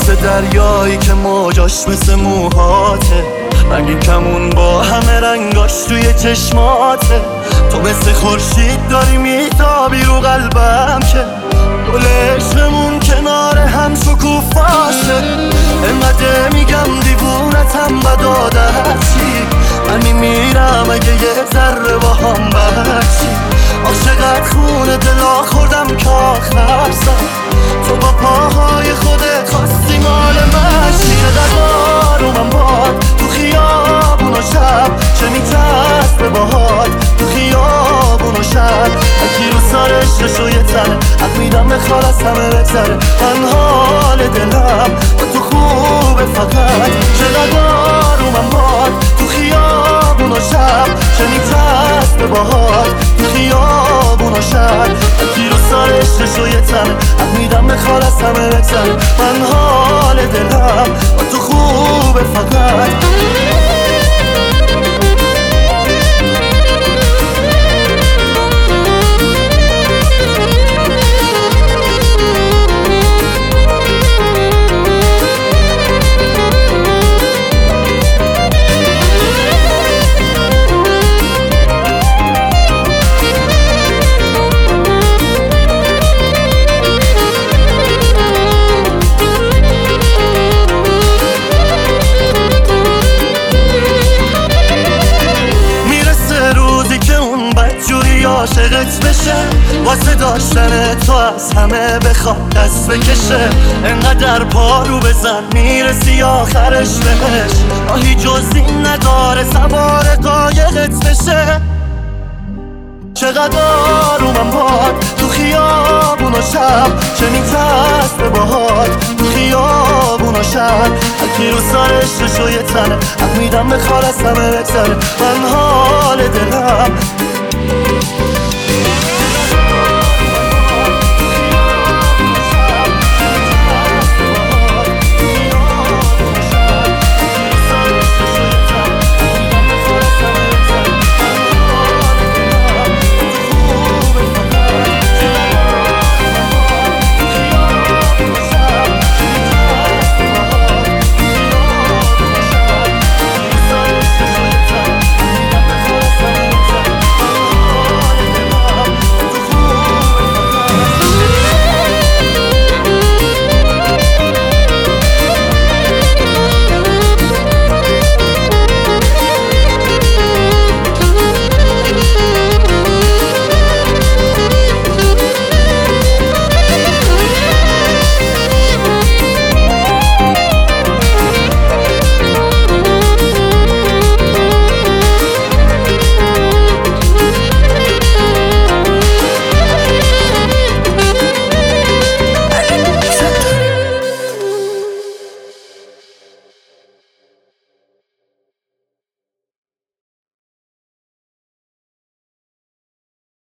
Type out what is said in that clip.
مثل دریایی که موجاش مثل موهاته، رنگین کمون با همه رنگاش توی چشماته. تو مثل خورشید داری میتابی رو قلبم که گل عشقمون کنار هم شکوفاشه. انقدر میگم دیوونتم بد عادتی، من میمیرم اگه یه ذره با هم برچی. عاشقت خونه دلا خوردم که آخر سر تو با پاهای خودت خواستی مال مشی. چقدر من باد تو خیابون و شب، چه میترس باهات تو خیابون و شب. اکی رو سرش رو یه تنه حق میدم بخواد از همه بگذره. من حال دلم با تو خوبه فقط. چقدر من باد تو خیابون و شب، چه میترس باهات تو خیابون و شب. اکی رو سرش رو یه تنه حق میدم بخواد از همه بگذره. من حال دلم با تو خوبه فقط. عاشقت بشه واسه داشتن تو از همه بخواد دست بکشه. انقدر پارو بزن میرسی آخرش بهش، راهی جز این نداره سوار قایقت بشه. چقدر من باد تو خیابون و شب، چه میترس به باهات تو خیابون و شب. هرکی رو سرش رو یه تنه حق میدم بخواد از همه بگذره. من حال دلم